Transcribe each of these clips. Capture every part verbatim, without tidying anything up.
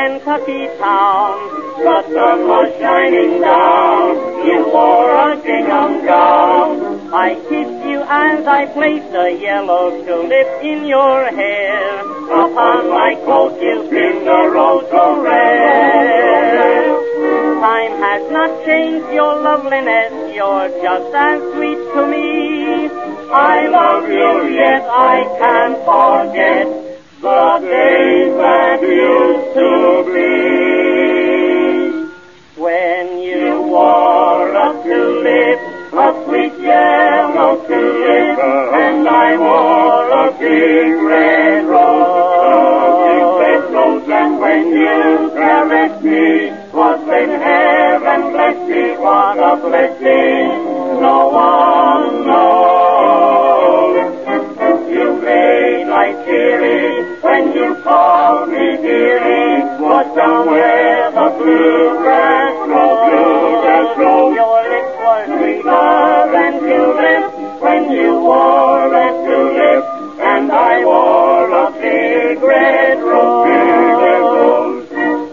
Kentucky town. The sun was shining down, you wore a gingham gown. I kissed you as I placed a yellow tulip in your hair. Upon my coat you pinned a rose so rare. Time has not changed your loveliness, you're just as sweet to me. I love you, yet I can't forget the days that used to be. When you wore a tulip, a sweet yellow tulip, and I wore a big red rose. A big red rose, and when you caressed me, was when heaven blessed me. What a blessing, no one knows. You made life cheery when you called me dearie. Was down where the bluegrass grows. Bluegrass grows. Your lips were sweeter than tulips when you wore a tulip, and I wore a big red rose. Big red rose.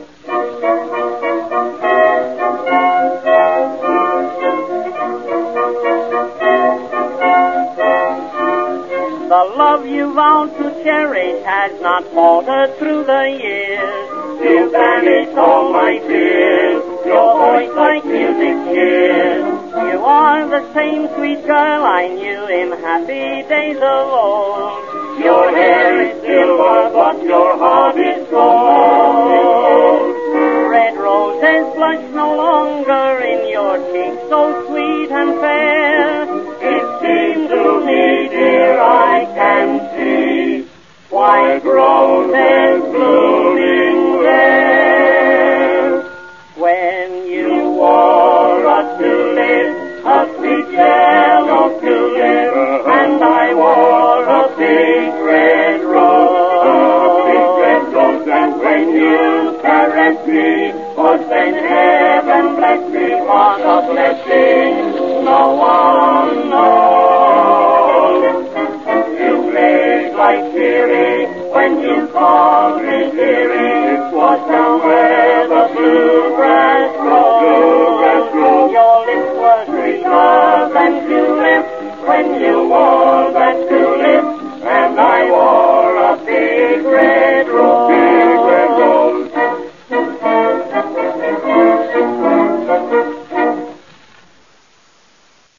The love you vowed to cherish has not faltered through the years. You banished all my fears, your voice like music cheers. You are the same sweet girl I knew in happy days of old. Your hair is silver, but your heart is gold. Red roses blush no longer in your cheeks, so sweet and fair. It seemed to me, dear, I can see white roses blooming there. When you wore a tulip, a sweet yellow tulip, and I wore a big red rose. A big red rose, and when you caressed me, was when heaven blessed me. What a blessing, no one knows. You made life cheery when you called me dearie. It was down where the bluegrass grows. Your lips were sweeter than tulips when you wore